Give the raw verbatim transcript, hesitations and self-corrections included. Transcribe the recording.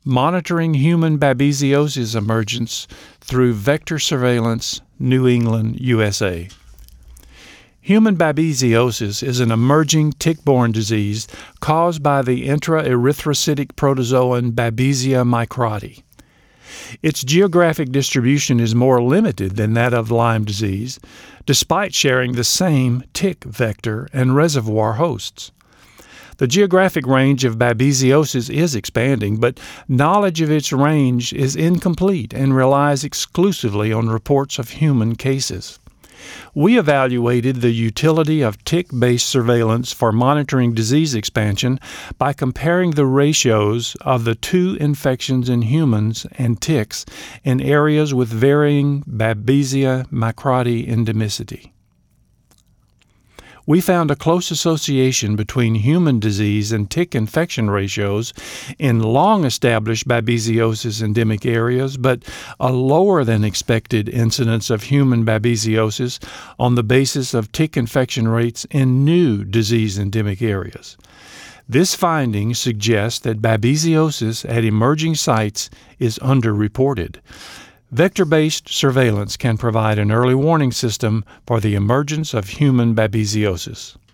Monitoring Human Babesiosis Emergence Through Vector Surveillance, New England, U S A. Human babesiosis is an emerging tick-borne disease caused by the intraerythrocytic protozoan Babesia microti. Its geographic distribution is more limited than that of Lyme disease, despite sharing the same tick vector and reservoir hosts. The geographic range of babesiosis is expanding, but knowledge of its range is incomplete and relies exclusively on reports of human cases. We evaluated the utility of tick-based surveillance for monitoring disease expansion by comparing the ratios of the two infections in humans and ticks in areas with varying Babesia microti endemicity. We found a close association between human disease and tick infection ratios in long-established babesiosis endemic areas, but a lower than expected incidence of human babesiosis on the basis of tick infection rates in new disease endemic areas. This finding suggests that babesiosis at emerging sites is underreported. Vector-based surveillance can provide an early warning system for the emergence of human babesiosis.